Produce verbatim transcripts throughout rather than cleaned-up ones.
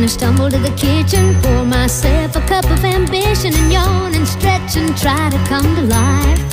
Gonna stumble to the kitchen, pour myself a cup of ambition, and yawn and stretch and try to come to life.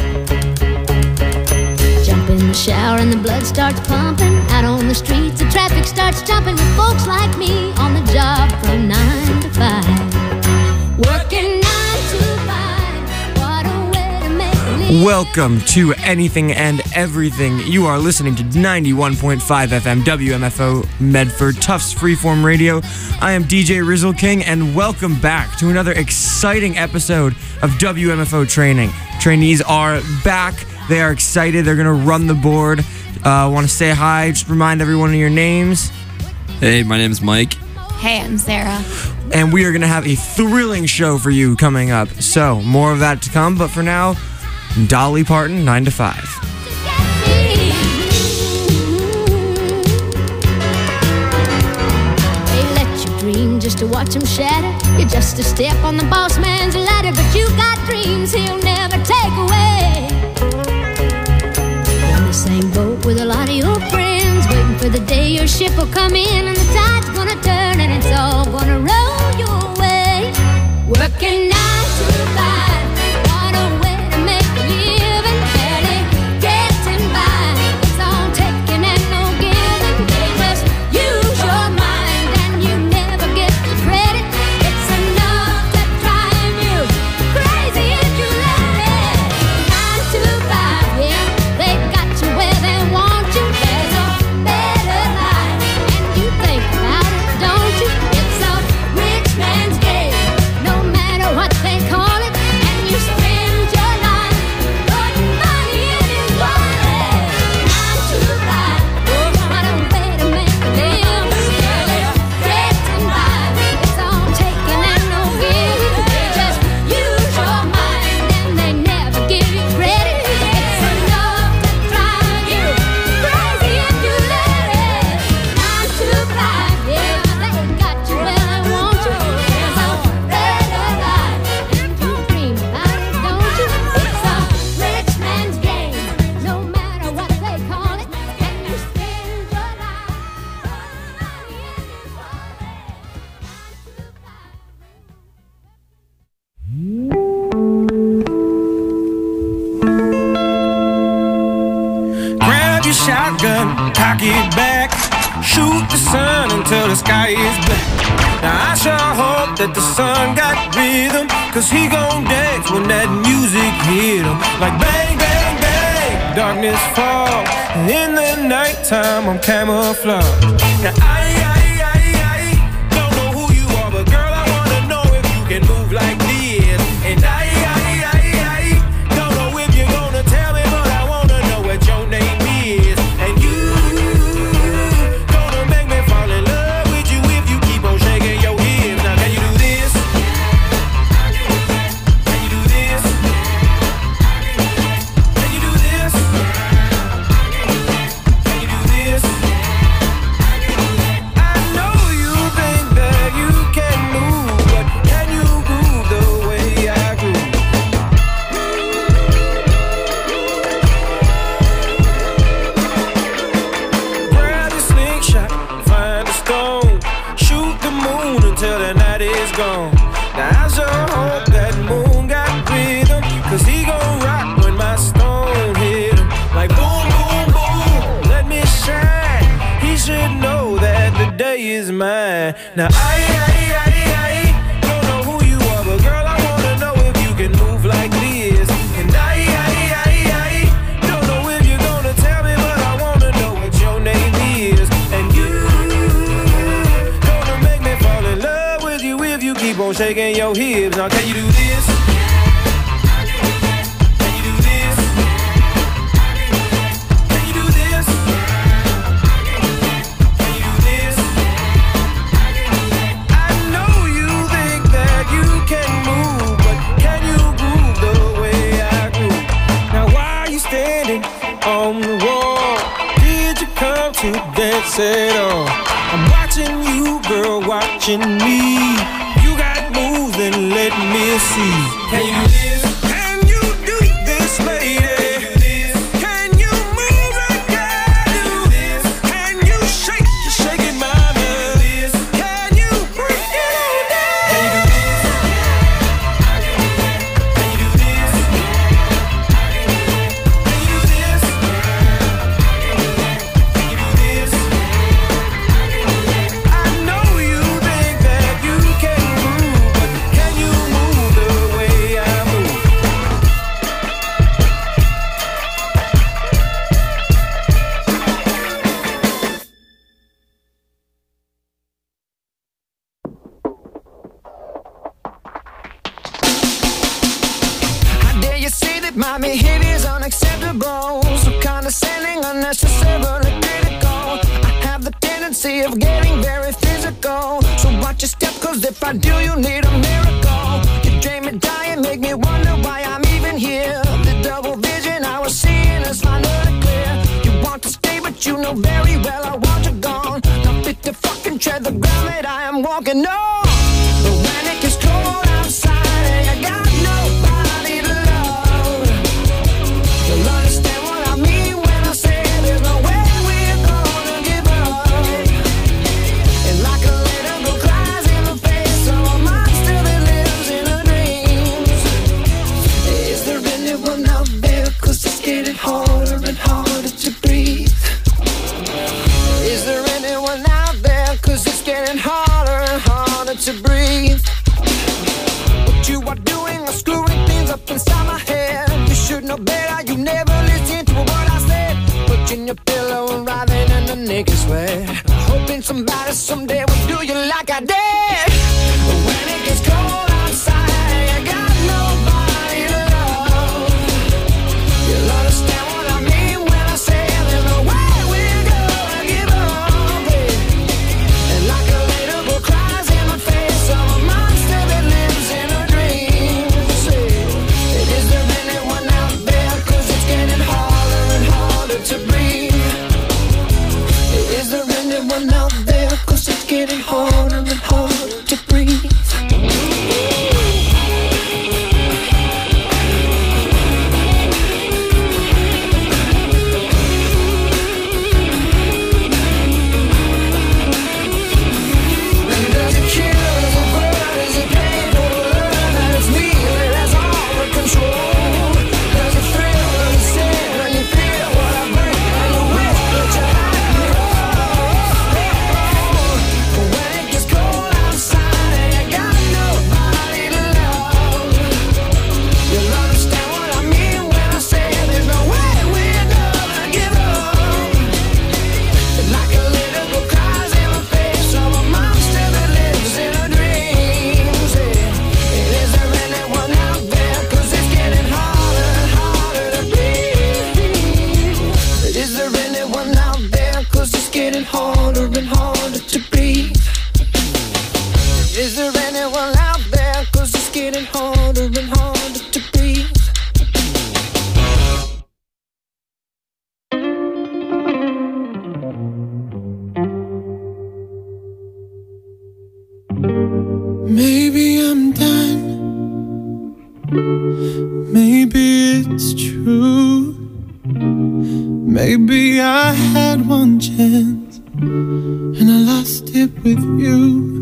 Jump in the shower and the blood starts pumping. Out on the streets the traffic starts jumping, with folks like me on the job from nine to five. Working nine to five, what a way to make a living. Welcome to Anything and Everything. You are listening to ninety-one point five F M W M F O Medford, Tufts Freeform Radio. I am D J Rizzle King, and welcome back to another exciting episode of W M F O Training. Trainees are back. They are excited. They're going to run the board. Uh, want to say hi. Just remind everyone of your names. Hey, my name is Mike. Hey, I'm Sarah. And we are going to have a thrilling show for you coming up. So, more of that to come. But for now, Dolly Parton, nine to five. They let you dream just to watch them shatter. You're just a step on the boss man's ladder, but you got dreams he'll never take away. You're in the same boat with a lot of your friends, waiting for the day your ship will come in and the tide's gonna turn and it's all gonna roll your way. Working nine to five, what a way to make a living, barely getting by. It's all taking and no giving. They just use your mind and you never get the credit. It's enough to drive you crazy if you let it. Nine to five, yeah, they got you where they want you. There's a better life, and you think about it, don't you? It's a rich man's game, no matter what they call it, and you spend your life putting money in his wallet. Nine to five, oh, what a way to make a living, barely getting by. It's all taking and no giving. They just use your mind and they never give you credit. It's enough to drive you crazy if you let it. Nine to five, yeah, they got you where they want you. There's a better life, and you dream about it, don't you? It's a rich man's game, no matter what they call it, and you spend your life putting money in his wallet. Grab your shotgun, cock it back, shoot the sun until the sky is black. Now I sure hope that the sun got rhythm, cause he gon' dance when that music hit him. Like bang, bang, bang, darkness fall, and in the nighttime I'm camouflage. Now I, I, I, I don't know who you are, but girl I wanna know if you can move like this. And I, I, I, I don't know if you're gonna tell me, but I wanna know what your name is. And you gonna make me fall in love with you if you keep on shaking your hips. Now can you do this? Can you do this? Can you do this? Can you do this? I know you think that you can move, but can you groove the way I groove? Grab your slingshot, find a stone, shoot the moon until the night is gone. Now I sure hope that moon got rhythm, cause he gon' rock when my stone hit him. Like boom, boom, boom, let me shine. He should know that the day is mine. Now I, I, I, I don't know who you are, but girl I wanna know if you can move like this. And I, I, I, I don't know if you're gonna tell me, but I wanna know what your name is. And you gonna make me fall in love with you if you keep on shaking your hips. Now can you do this? Can you do this? Can you do this? Can you do this? I know you think that you can move, but can you groove the way I groove? Now why are you standing on the wall? Did you come to dance at all? I'm watching you, girl, watching me. You got moves, then let me see. Can you do this? Can you do this, lady? Can you move like I do? Can you shake, you're shaking my mind? Can you break that my behavior's unacceptable, so condescending, unnecessarily critical. I have the tendency of getting very physical, so watch your step, cause if I do, you need a miracle. You drain me dying, make me wonder why I'm even here. The double vision I was seeing is finally clear. You want to stay, but you know very well I want you gone. Now fit to fucking tread the ground that I am walking on. But when it gets cold outside and you got nobody to love, you'll understand what I mean when I say there's no way we're gonna give up. And like a little girl cries in the face of a monster that lives in her dreams. Is there anyone out there? Cause it's getting harder and harder to breathe. Is there anyone out there? Cause it's getting harder and harder to breathe. What you are doing is screwing things up inside my head. You should know better, you never listen to what I said. Putting your pillow and writhing in the naked sweat, hoping somebody someday will do you like I did. But when it gets cold outside, you got nobody to love. You'll understand what I mean when I say there's no way we're gonna give up, yeah. And like a little girl cries in the face of a monster that lives in her dreams, yeah. Is there anyone out there? Cause it's getting harder and harder to breathe. Is there anyone out there? Cause it's getting harder and harder to breathe. Maybe I'm done. Maybe it's true. Maybe I had one chance and I lost it with you.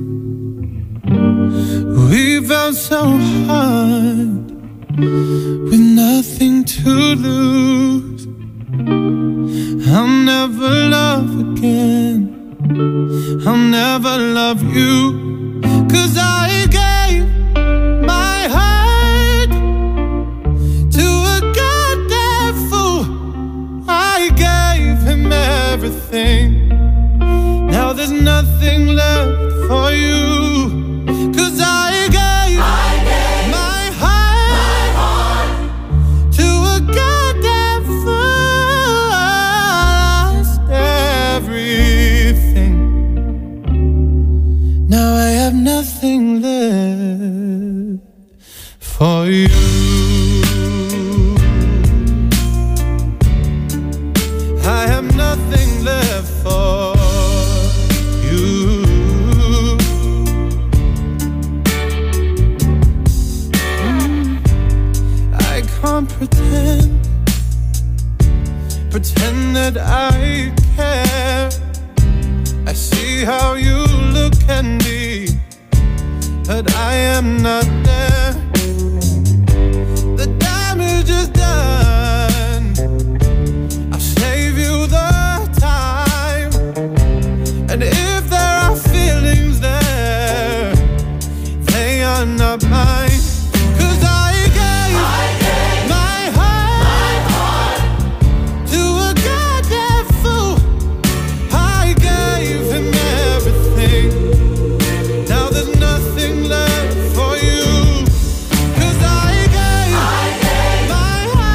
We felt so hard with nothing to lose. I'll never love again. I'll never love you. Cause I gave my heart to a goddamn fool. I gave him everything. Now there's nothing left for you. Cause I gave, I gave my, heart my heart to a goddamn fool. I lost everything. Now I have nothing left for you. I have nothing left for you. Mm. I can't pretend, pretend that I care. I see how you look at me, but I am not there. The damage is done. I'll save you the time. And if there are feelings there, they are not mine. Cause I gave, I gave my heart, my heart to a goddamn fool. I gave him everything. Now there's nothing left for you. Cause I gave, I gave my heart.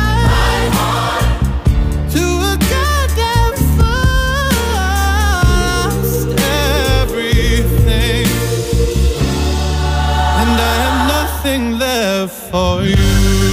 for you.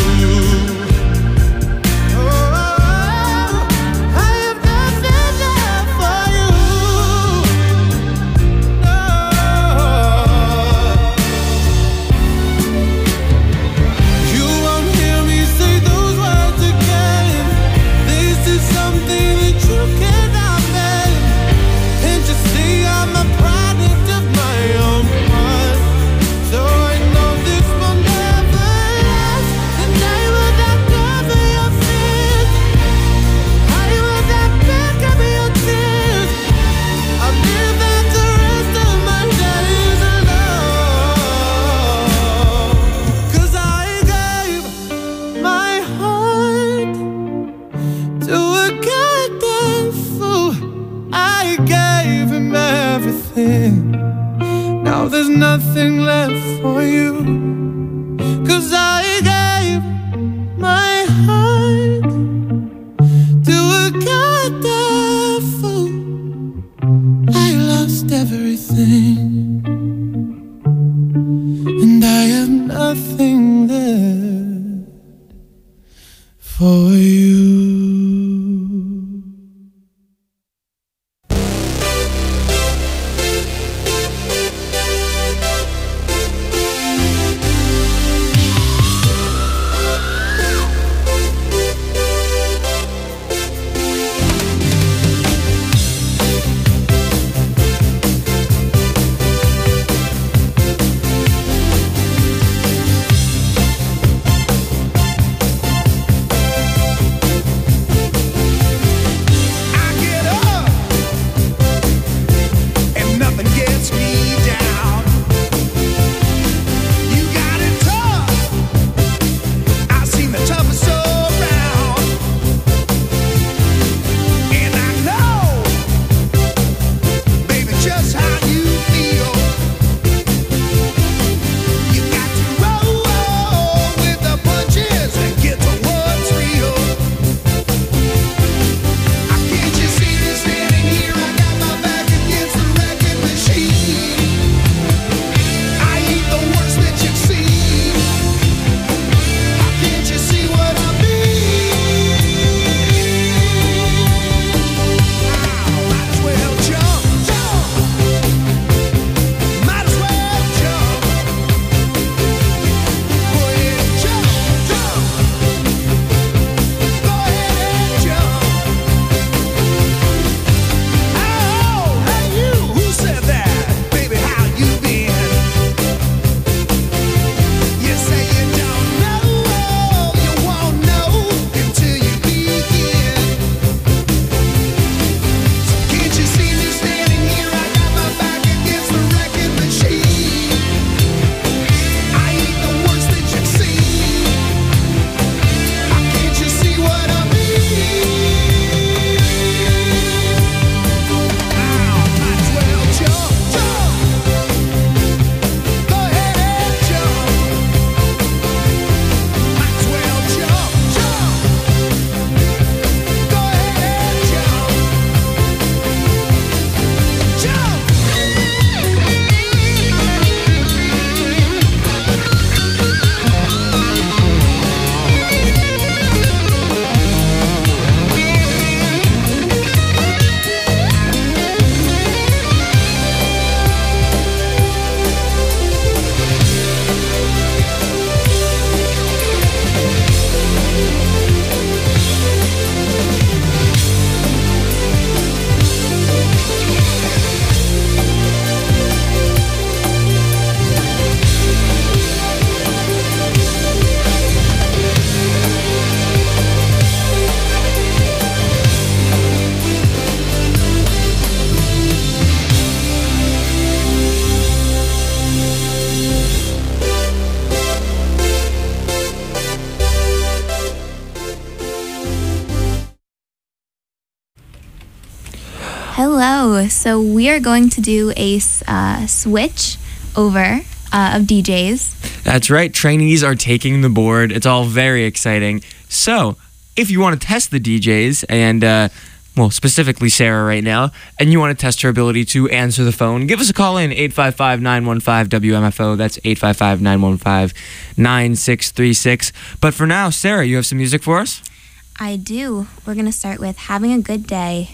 Now there's nothing left for you, 'cause I gave my heart to a goddamn fool. I lost everything, and I have nothing left for you. Hello. So we are going to do a uh, switch over uh, of D Js. That's right. Trainees are taking the board. It's all very exciting. So if you want to test the D Js and uh, well, specifically Sarah right now, and you want to test her ability to answer the phone, give us a call in, eight five five, nine one five, W M F O. That's eight five five, nine one five, nine six three six. But for now, Sarah, you have some music for us? I do. We're going to start with Having a Good Day.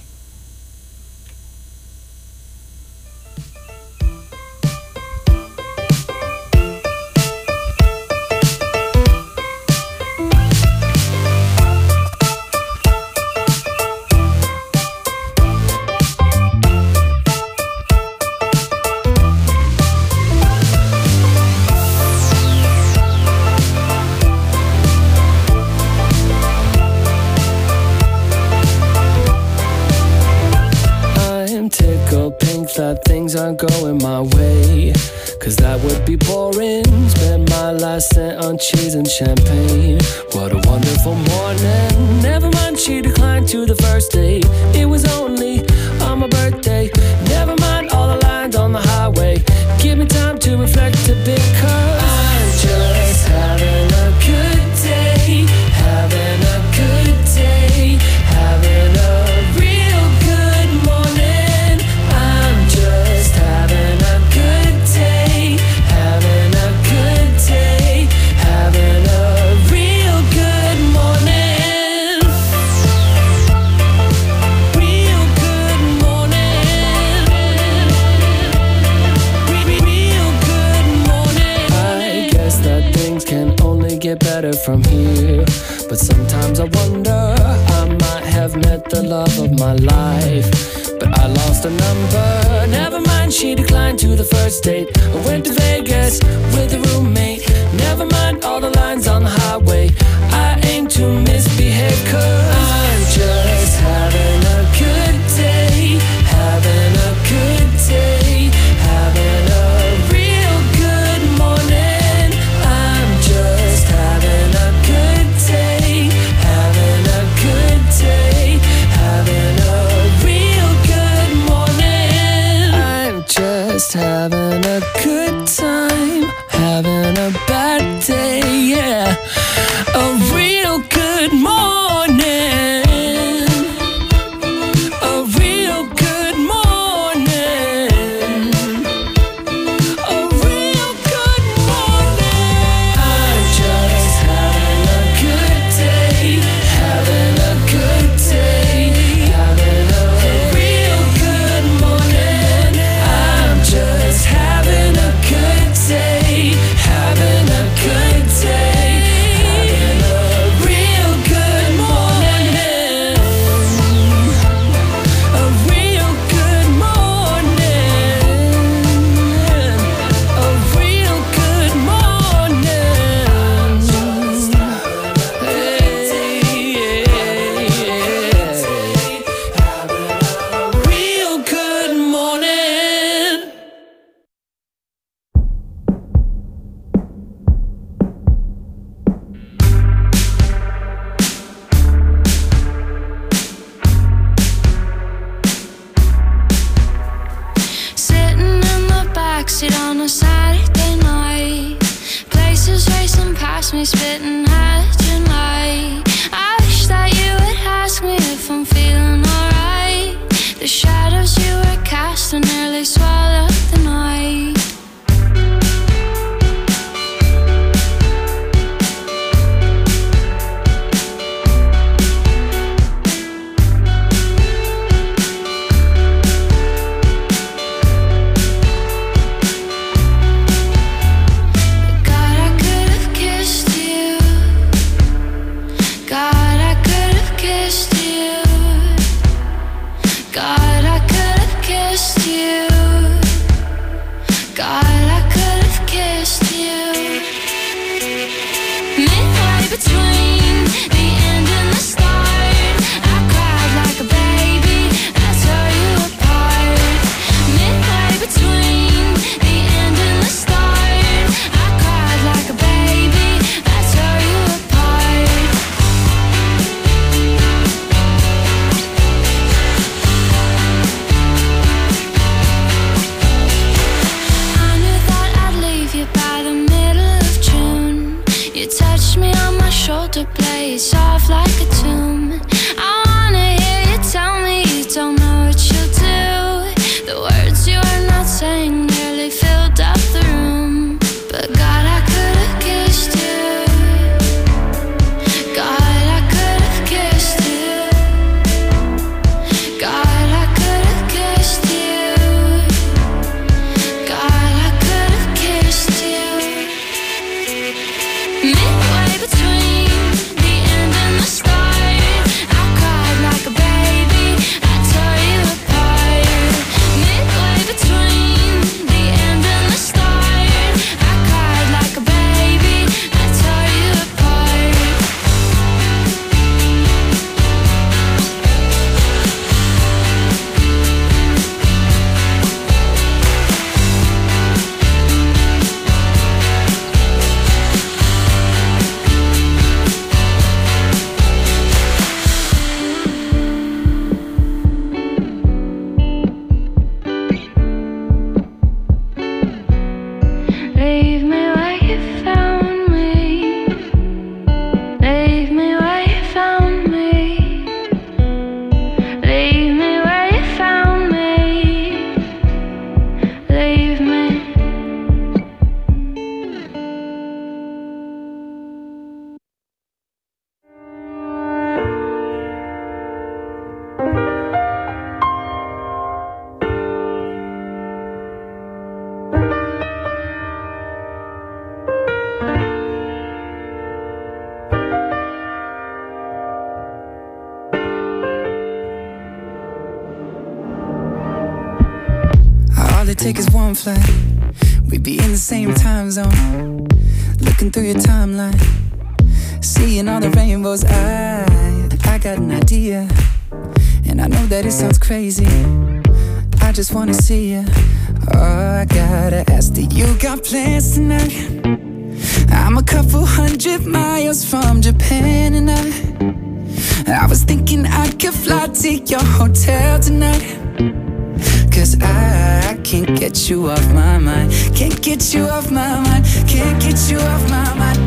That things aren't going my way, cause that would be boring. Spend my last cent on cheese and champagne. What a wonderful morning. Never mind, she declined to the first date. It was only on my birthday. Never mind all the lines on the highway. Give me time to reflect a bit, cause I'm just having a good day. Having a good day. Having a real good morning. I'm just having a good day. Having a good day. Having a real good morning. Real good morning. Real good morning. I guess that things can only get better from here, but sometimes I wonder, I might have met the love of my life, but I lost a number. Never mind, she declined to the first date. I went to Vegas with a roommate. Never mind all the lines on the highway. I aim to misbehave, cause I'm just having a good day. Having a good day. Having a real good morning. I'm just having a good day. Having a good day. Having a real good morning. I'm just having a good time. Having a bad day, yeah. A real good morning. A real good morning. A real good morning. I'm just having a good day. Having a good day. Having a real good morning. I'm just having a good day. Having a good day. Having a real good morning. A real good morning. A real good morning. Real good morning. Sitting in the backseat on a Saturday night. Places racing past me, spitting at your light. I wish that you would ask me if I'm feeling alright. The shadows you were casting nearly swallowed the night. God, I could have kissed you. God, I could have kissed you. God, I could have kissed you. sang nearly filled up the room. But God, I could have kissed you. God, I could have kissed you. God, I could have kissed you. God, I could have kissed you. Midway between the end and the start, I cried like a baby, I tore you apart. Midway between the end and the start, I cried like a baby, I tore you apart. Leave me where you found me. Leave me where you found me. Leave me where you found me. Leave me. All it takes is one flight, we'd be in the same time zone. Looking through your timeline, seeing all the rainbows. I, I got an idea, and I know that it sounds crazy. I just wanna see you. Oh, I gotta ask, do you got plans tonight? I'm a couple hundred miles from Japan, and I I was thinking I could fly to your hotel tonight. Cause I, I can't get you off my mind. Can't get you off my mind. Can't get you off my mind.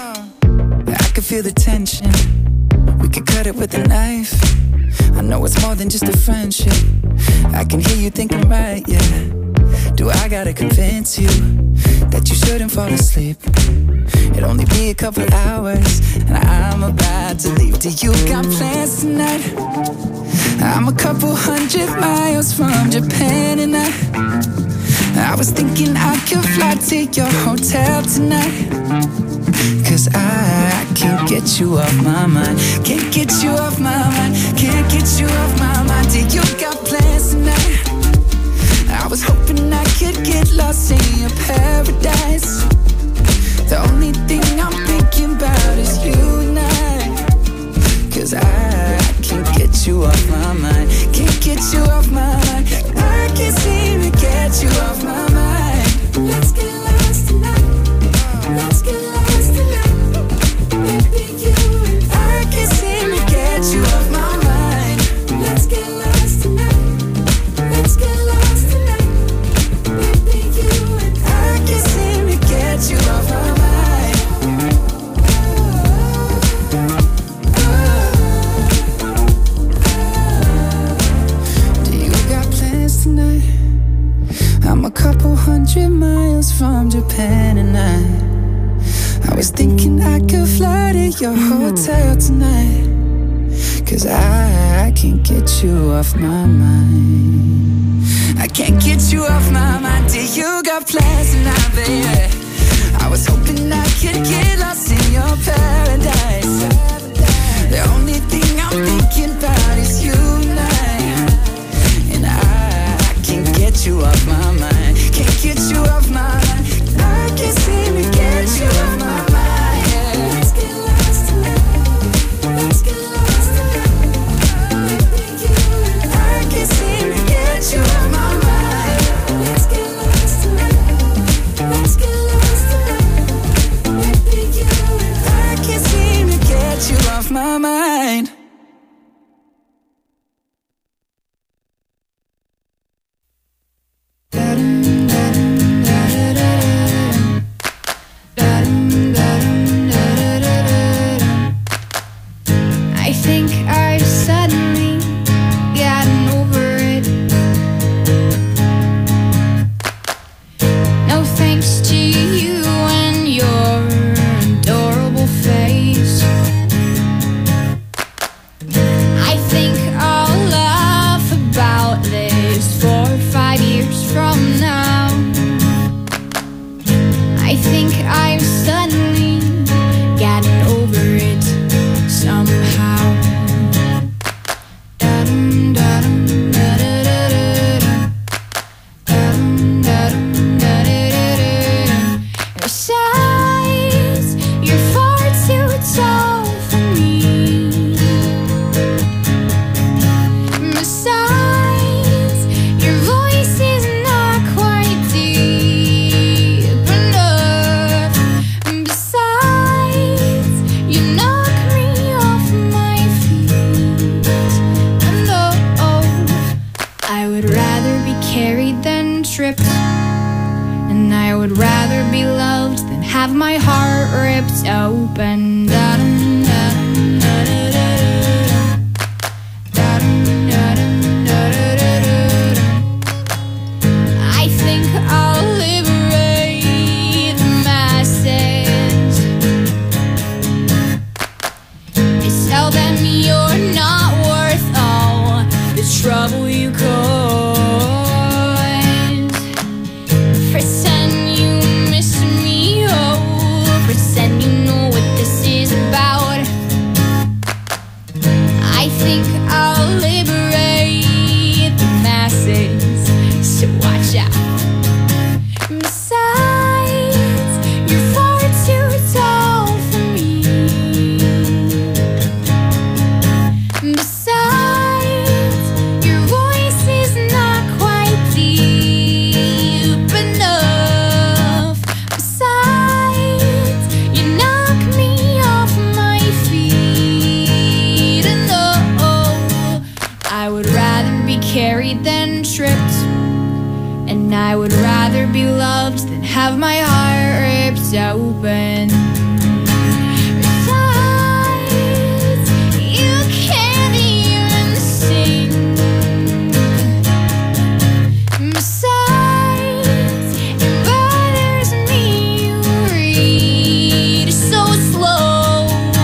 Oh, I can feel the tension. We could cut it with a knife. I know it's more than just a friendship. I can hear you thinking right, yeah. Do I gotta convince you that you shouldn't fall asleep? It'll only be a couple hours, and I'm about to leave. Do you got plans tonight? I'm a couple hundred miles from Japan, and I I was thinking I could fly to your hotel tonight. Cause I, I can't get you off my mind. Can't get you off my mind. Can't get you off my mind. Do you got plans tonight? I was hoping I could get lost in your paradise. The only thing I'm thinking about is you and I. Cause I, I can't get you off my mind. Can't get you off my mind. I can't seem to get you off my mind. Let's get lost tonight. Let's get lost tonight. Maybe you and I can't seem to get you off my mind. Let's get lost tonight. Let's get lost tonight. Maybe you and I can't seem to get you off my mind. Tonight, I'm a couple hundred miles from Japan, and I I was thinking I could fly to your hotel tonight. Cause I, I can't get you off my mind. I can't get you off my mind. Do you got plans tonight, baby? I was hoping I could get lost in your paradise. The only thing I'm thinking about is you and I. And I can't get you off my mind. Can't get you off my mind. I can't seem to get you off my mind. Yeah. Let's get lost tonight. Let's get lost tonight. Maybe you and I can't seem to get you off my mind. Let's get lost tonight. Let's get lost tonight. Maybe you and I can't seem to get you off my mind. Da-dum, da-dum, da-da-da-da. Da-dum. have my heart ripped open. Da-dum, da-dum, da-da-da-da-da. Da-dum, da-dum, da-da-da-da-da. I think I'll liberate the masses. Tell them you're not worth all the trouble you caused. Pretend you miss me, oh, pretend you know what this is about. I think I'll liberate the masses, so watch out. Besides, you're far too tall for me. Besides, your voice is not quite deep enough. Besides, you knock me off my feet. And oh, I would rather be carried than tripped. And I would rather be loved than have my heart ripped open. Besides, you can't even sing. Besides, it bothers me you read so slow.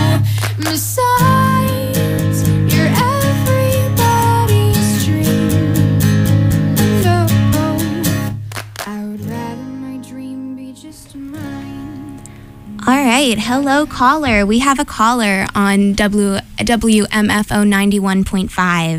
Besides, you're everybody's dream. And oh, I would rather my dream be just mine. All right. Hello, caller. We have a caller on W WMFO ninety-one point five.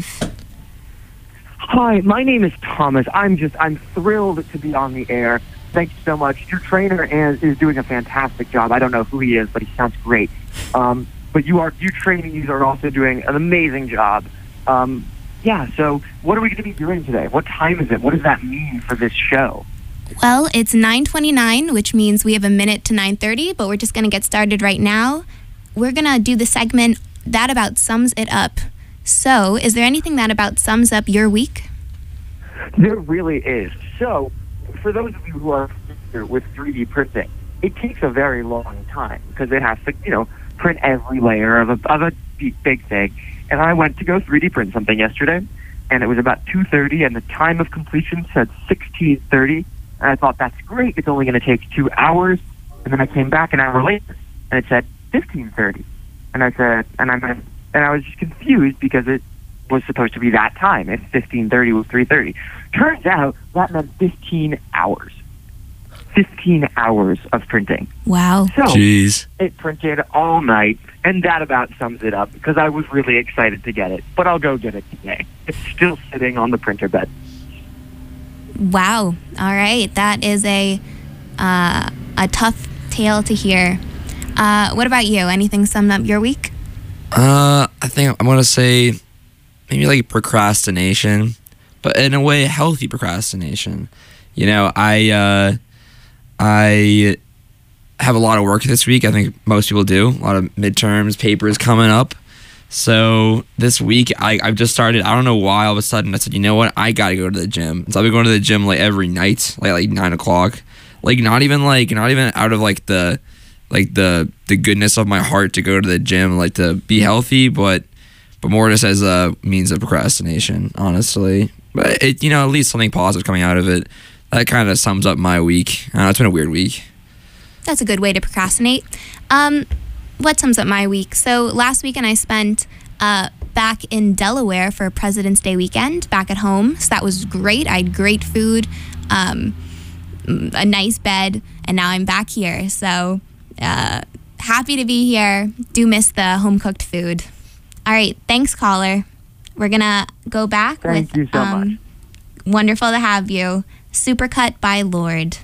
Hi, my name is Thomas. I'm just, I'm thrilled to be on the air. Thank you so much. Your trainer is, is doing a fantastic job. I don't know who he is, but he sounds great. Um, but you are, you trainees are also doing an amazing job. Um, yeah, so what are we going to be doing today? What time is it? What does that mean for this show? Well, it's nine twenty-nine, which means we have a minute to nine thirty, but we're just going to get started right now. We're going to do the segment That About Sums It Up. So, is there anything that about sums up your week? There really is. So, for those of you who are familiar with three D printing, it takes a very long time because it has to, you know, print every layer of a, of a big, big thing. And I went to go three D print something yesterday, and it was about two thirty, and the time of completion said sixteen thirty. And I thought, that's great. It's only going to take two hours. And then I came back an hour later, and it said fifteen thirty. And I said, and I meant, and I was just confused because it was supposed to be that time. If fifteen thirty was three thirty. Turns out that meant fifteen hours. fifteen hours of printing. Wow. So Jeez. it printed all night, and that about sums it up because I was really excited to get it. But I'll go get it today. It's still sitting on the printer bed. Wow. All right. That is a uh, a tough tale to hear. Uh, what about you? Anything sum up your week? Uh, I think I'm gonna say maybe like procrastination, but in a way, healthy procrastination. You know, I uh, I have a lot of work this week. I think most people do. A lot of midterms, papers coming up. So this week, I, I've just started. I don't know why all of a sudden I said, you know what, I gotta go to the gym. So I've been going to the gym like every night, like like nine o'clock. Like not even like not even out of like the like the the goodness of my heart to go to the gym, like to be healthy, but but more just as a means of procrastination, honestly. But it, you know, at least something positive coming out of it. That kind of sums up my week. I don't know, it's been a weird week. That's a good way to procrastinate. Um, what sums up my week? So last weekend I spent uh, back in Delaware for President's Day weekend, back at home. So that was great. I had great food, um, a nice bed, and now I'm back here. So uh, happy to be here. Do miss the home-cooked food. All right. Thanks, caller. We're going to go back Thank with you so um, much. Wonderful to have you. Supercut by Lorde.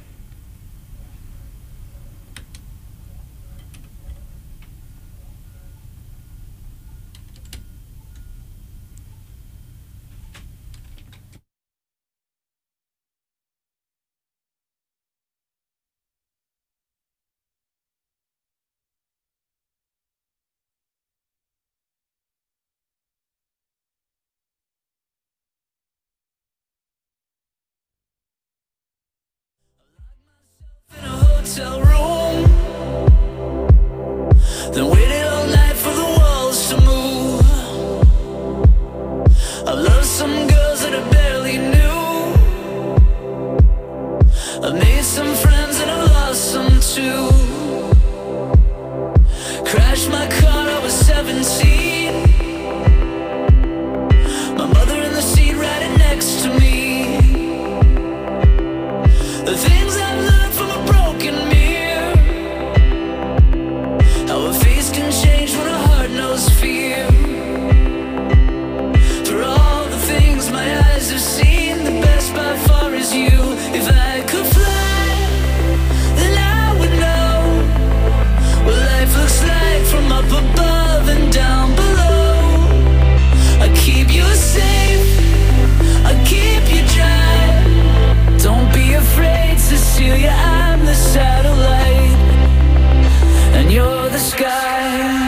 Hotel room two. Crashed my car, I was seventeen. My mother in the seat riding next to me. The things I've learned from a broken mirror, how a face can change when a heart knows fear. For all the things my eyes have seen, the best by far is you. If I could fly, then I would know what life looks like from up above and down below. I keep you safe, I keep you dry. Don't be afraid, Cecilia, I'm the satellite, and you're the sky.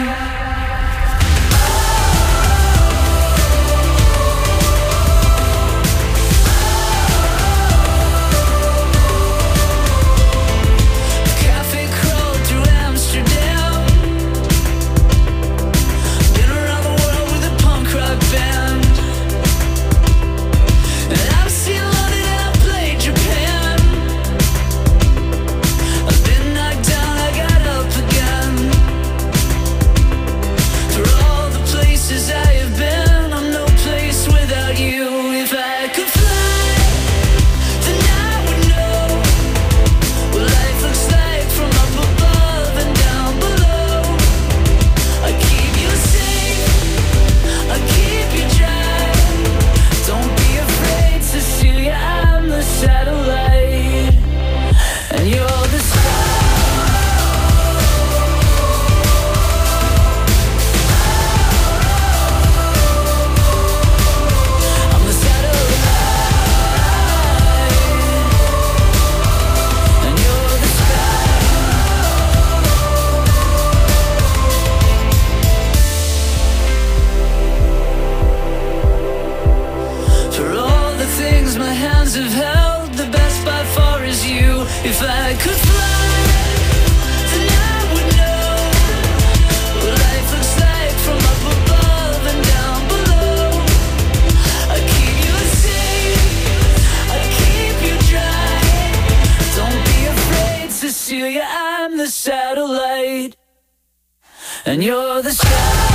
And you're the sky.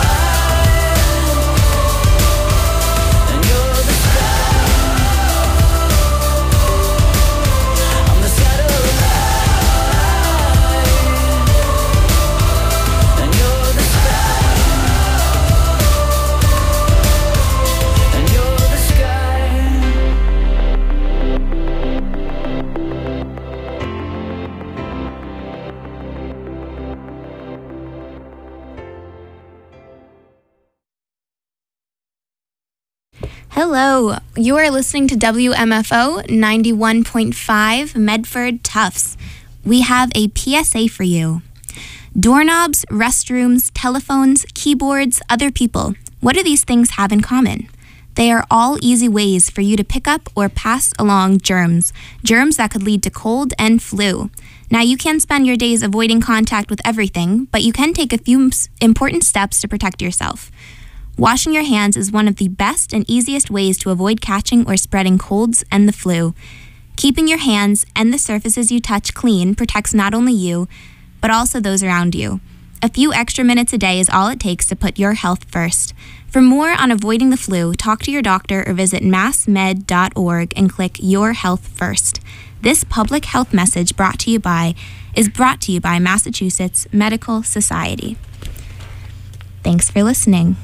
Hello, you are listening to W M F O ninety-one point five Medford Tufts. We have a P S A for you. Doorknobs, restrooms, telephones, keyboards, other people. What do these things have in common? They are all easy ways for you to pick up or pass along germs, germs that could lead to cold and flu. Now, you can spend your days avoiding contact with everything, but you can take a few important steps to protect yourself. Washing your hands is one of the best and easiest ways to avoid catching or spreading colds and the flu. Keeping your hands and the surfaces you touch clean protects not only you, but also those around you. A few extra minutes a day is all it takes to put your health first. For more on avoiding the flu, talk to your doctor or visit mass med dot org and click Your Health First. This public health message brought to you by is brought to you by Massachusetts Medical Society. Thanks for listening.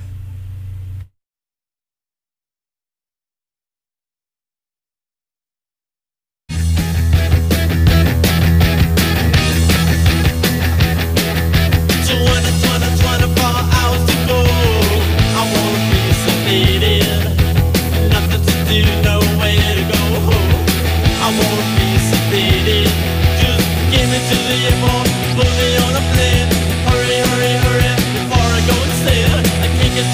Put me on a plane, hurry, hurry, hurry, before I go insane. I can't get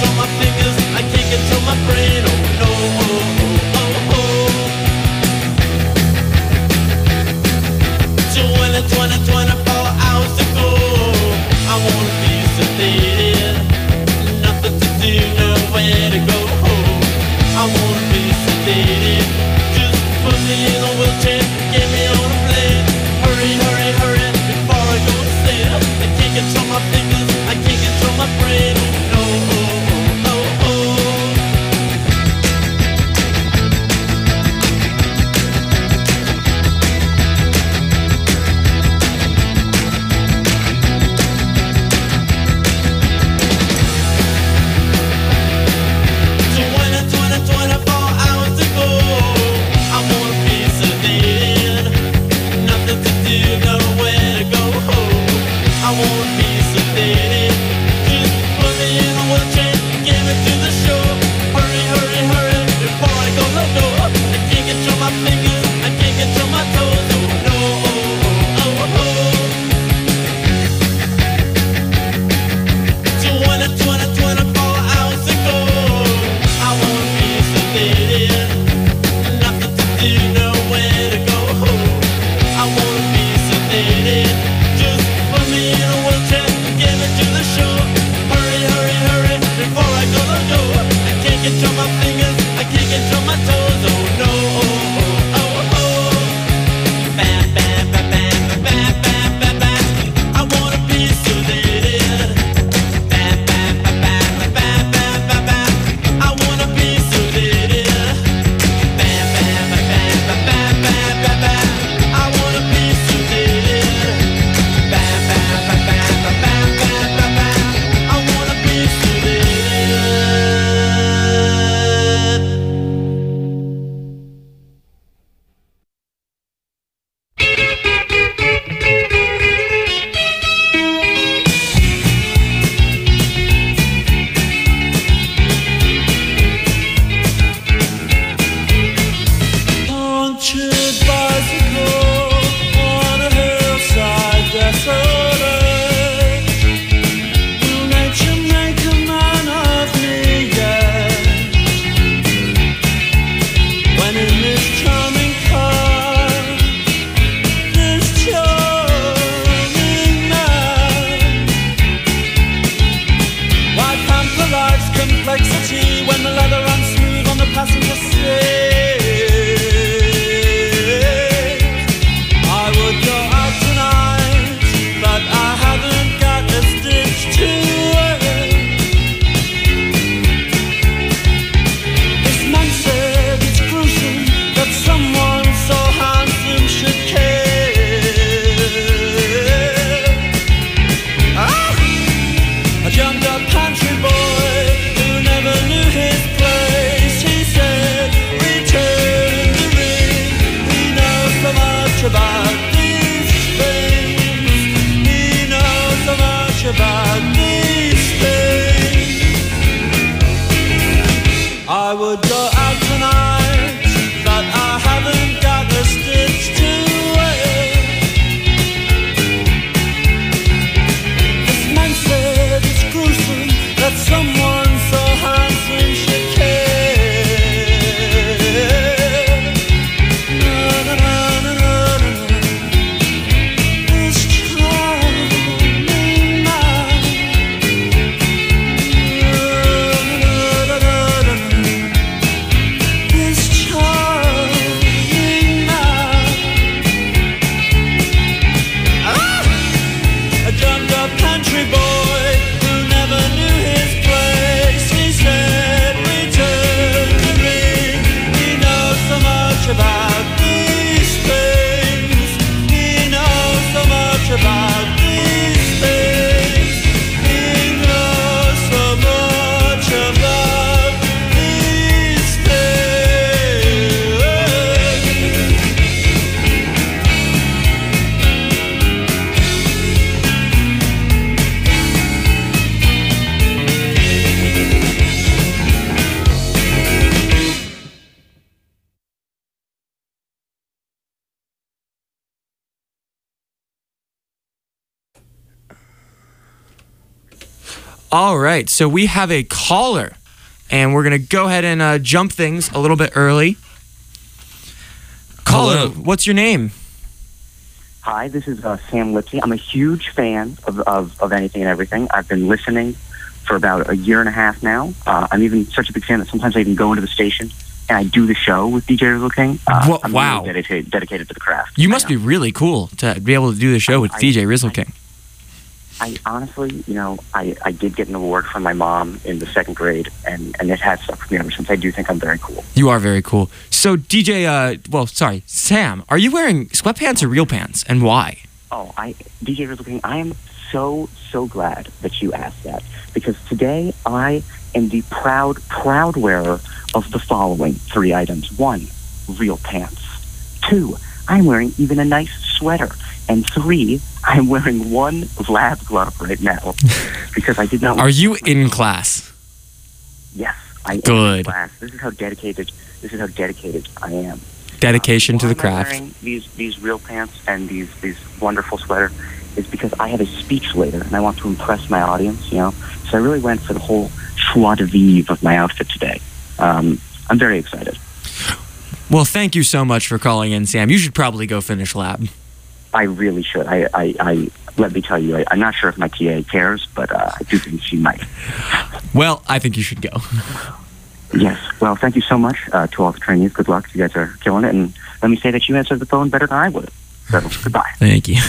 All right, so we have a caller, and we're going to go ahead and uh, jump things a little bit early. Caller, what's your name? Hi, this is uh, Sam Lipsy. I'm a huge fan of, of, of Anything and Everything. I've been listening for about a year and a half now. Uh, I'm even such a big fan that sometimes I even go into the station and I do the show with D J Rizzle King. Uh, Wha- I'm wow. really dedicated, dedicated to the craft. You must be really cool to be able to do the show with I- D J Rizzle King. I honestly, you know, I, I did get an award from my mom in the second grade, and, and it has stuck with me ever since. I do think I'm very cool. You are very cool. So, D J, uh, well, sorry, Sam, are you wearing sweatpants or real pants, and why? Oh, I, D J Rizzle King, I am so, so glad that you asked that, because today I am the proud, proud wearer of the following three items. One, real pants. Two, I'm wearing even a nice sweater. And three, I'm wearing one lab glove right now because I did not. Are you in class? Yes, I Good. am in class. This is how dedicated. This is how dedicated I am. Dedication Uh, to the why am I craft. wearing these these real pants and these these wonderful sweater is because I have a speech later and I want to impress my audience. You know, so I really went for the whole joie de vivre of my outfit today. Um, I'm very excited. Well, thank you so much for calling in, Sam. You should probably go finish lab. I really should. I, I, I let me tell you, I, I'm not sure if my T A cares, but uh, I do think she might. Well, I think you should go. Yes. Well, thank you so much uh, to all the trainees. Good luck. You guys are killing it. And let me say that you answered the phone better than I would. So, goodbye. Thank you.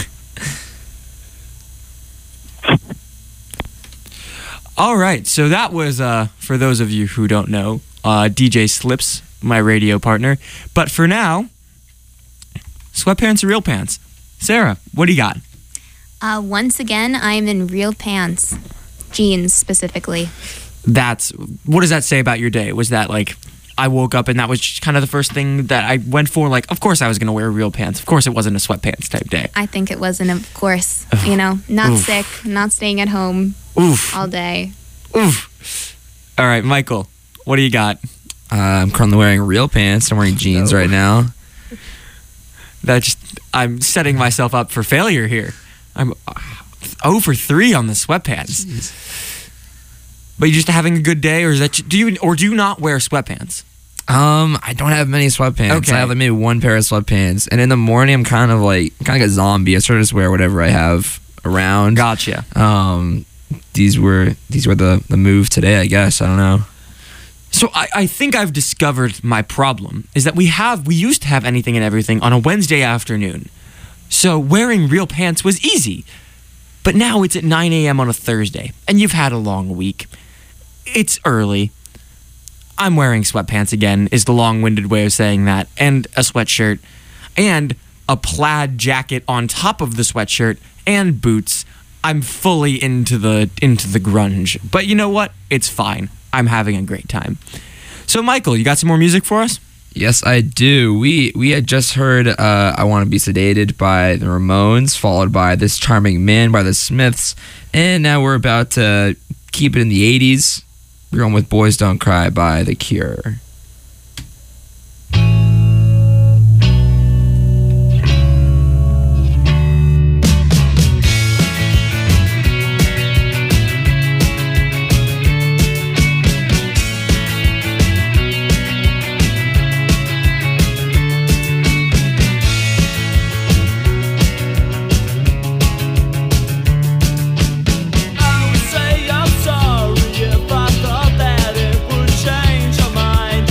All right, so that was, uh, for those of you who don't know, uh, D J Slips, my radio partner. But for now, sweatpants or real pants? Sarah, what do you got? Uh, once again, I'm in real pants. Jeans, specifically. That's, what does that say about your day? Was that like, I woke up and that was just kind of the first thing that I went for? Like, of course I was going to wear real pants. Of course it wasn't a sweatpants type day. I think it wasn't, of course. You know, not Oof. sick, not staying at home Oof. all day. Oof. All right, Michael, what do you got? Uh, I'm currently wearing real pants. I'm wearing jeans right now. That just, I'm setting myself up for failure here. I'm zero for three on the sweatpants. Jeez. But you just having a good day, or is that do you or do you not wear sweatpants? Um, I don't have many sweatpants. Okay. I have like maybe one pair of sweatpants, and in the morning I'm kind of like kind of like a zombie. I sort of just wear whatever I have around. Gotcha. Um, these were these were the the move today, I guess. I don't know. So I, I think I've discovered my problem is that we have we used to have Anything and Everything on a Wednesday afternoon. So wearing real pants was easy. But now it's at nine a.m. on a Thursday, and you've had a long week. It's early. I'm wearing sweatpants again, is the long-winded way of saying that, and a sweatshirt, and a plaid jacket on top of the sweatshirt, and boots. I'm fully into the into the grunge. But you know what? It's fine. I'm having a great time. So, Michael, you got some more music for us? Yes, I do. We we had just heard uh, I Want to Be Sedated by the Ramones, followed by This Charming Man by the Smiths, and now we're about to keep it in the eighties. We're going with Boys Don't Cry by The Cure. I would say I'm sorry if I thought that it would change your mind.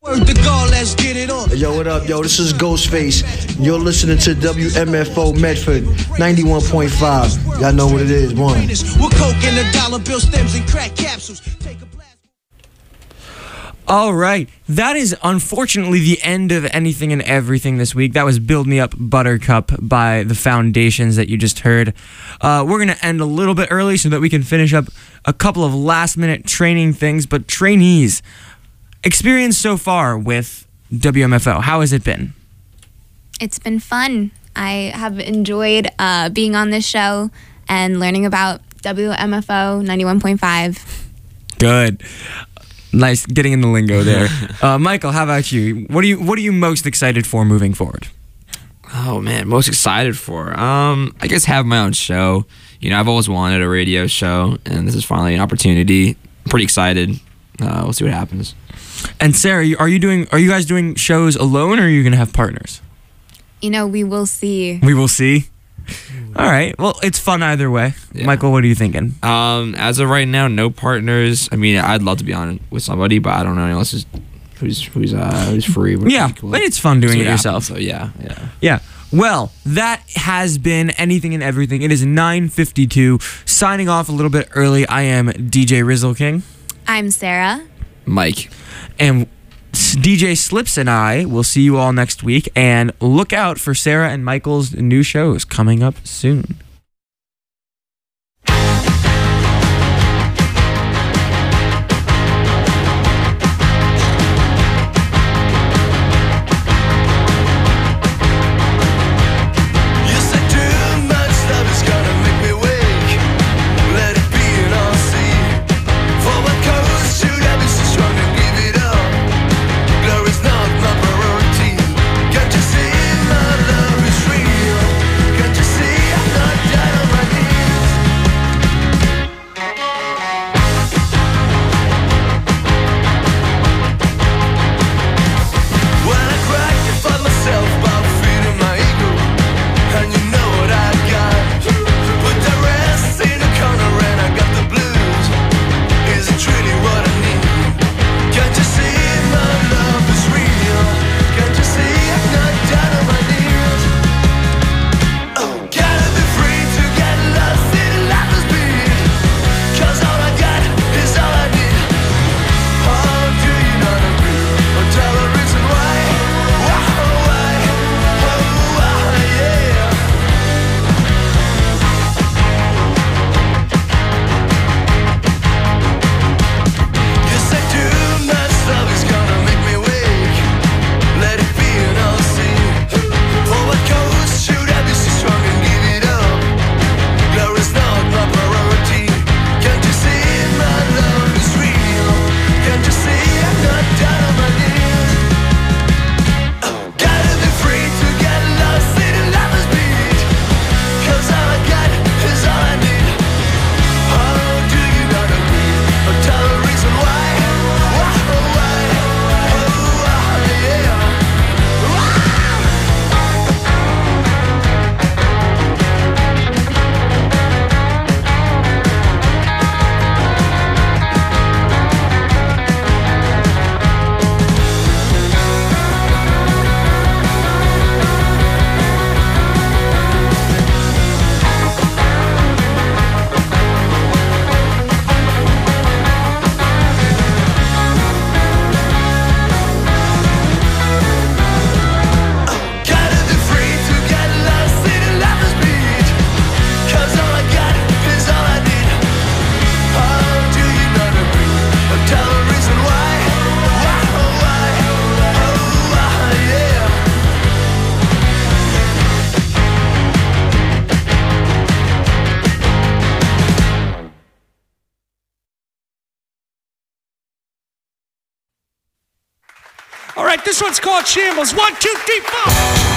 Word to God, let's get it on. Yo, what up, yo? This is Ghostface. You're listening to W M F O Medford ninety-one point five. Y'all know what it is. One. With coke and the dollar bill stems and crack capsules. Take a blast. All right, that is unfortunately the end of Anything and Everything this week. That was Build Me Up Buttercup by The Foundations that you just heard. Uh, we're going to end a little bit early so that we can finish up a couple of last minute training things. But trainees, experience so far with W M F O, how has it been? It's been fun. I have enjoyed uh, being on this show and learning about W M F O ninety-one point five. Good. Nice getting in the lingo there. uh, Michael, how about you? What are you What are you most excited for moving forward? Oh man, most excited for? Um, I guess have my own show. You know, I've always wanted a radio show, and this is finally an opportunity. I'm pretty excited. Uh, we'll see what happens. And Sarah, are you doing? Are you guys doing shows alone, or are you going to have partners? You know, we will see. We will see. All right. Well, it's fun either way. Yeah. Michael, what are you thinking? Um, as of right now, no partners. I mean, I'd love to be on with somebody, but I don't know anyone else who's who's who's, uh, who's free. Would Yeah, be cool. but it's fun doing See it what yourself. happens, So yeah, yeah. Yeah. Well, that has been Anything and Everything. It is nine fifty-two. Signing off a little bit early. I am D J Rizzle King. I'm Sarah. Mike. And D J Slips and I will see you all next week. And look out for Sarah and Michael's new shows coming up soon. All right, this one's called Shambles. One, two, three, four.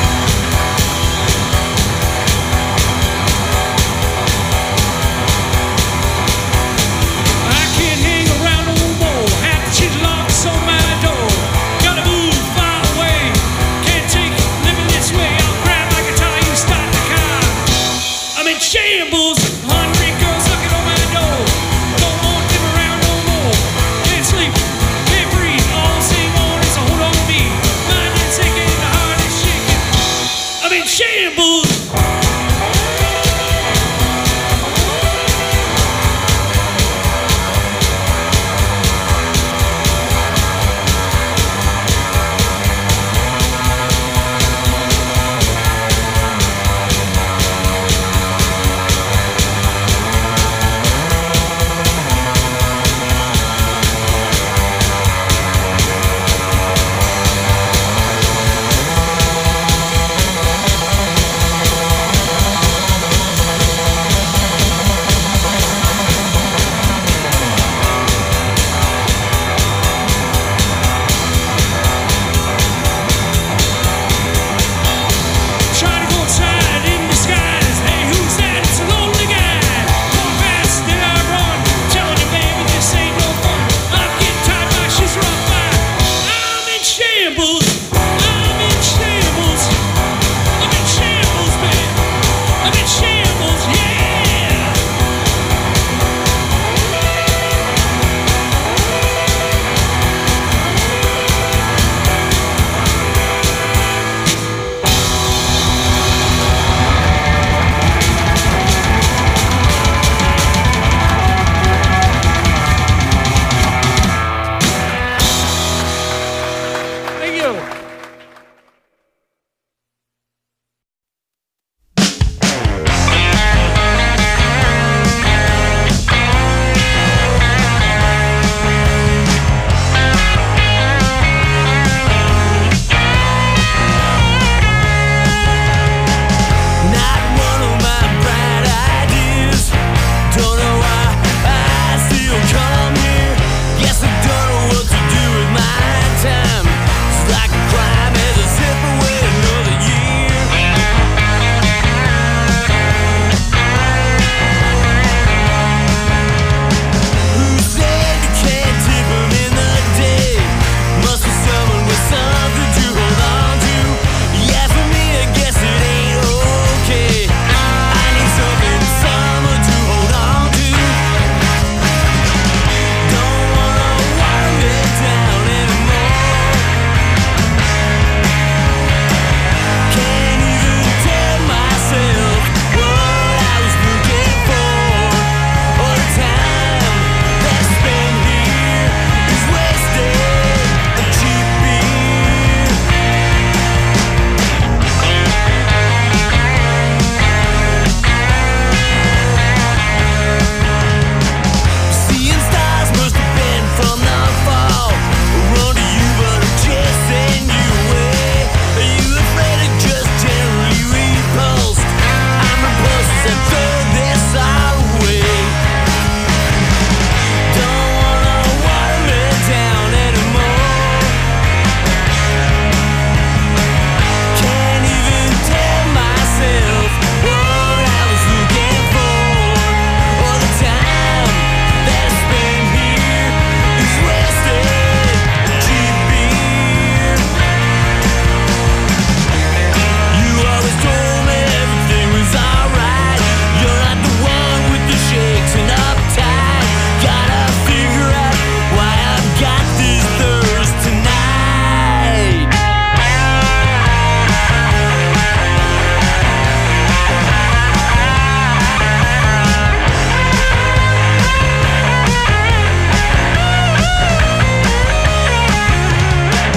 I can't hang around no more. Half the shit locks on my door. Gotta move far away. Can't take living this way. I'll grab my guitar, you start the car. I'm in shambles. Hungry girls knocking on my door. Don't want them around no more. Can't sleep, can't breathe. All same on is a hold on. shambles.